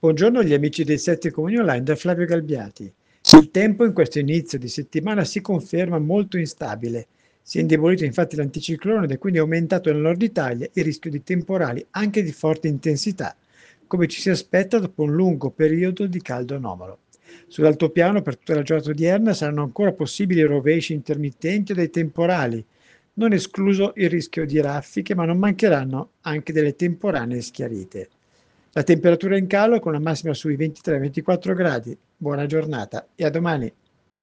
Buongiorno agli amici dei Sette Comuni Online da Flavio Galbiati. Il tempo in questo inizio di settimana si conferma molto instabile. Si è indebolito infatti l'anticiclone ed è quindi aumentato nel nord Italia il rischio di temporali anche di forte intensità, come ci si aspetta dopo un lungo periodo di caldo anomalo. Sull'altopiano per tutta la giornata odierna saranno ancora possibili rovesci intermittenti o dei temporali, non escluso il rischio di raffiche, ma non mancheranno anche delle temporanee schiarite. La temperatura è in calo con la massima sui 23-24 gradi. Buona giornata e a domani.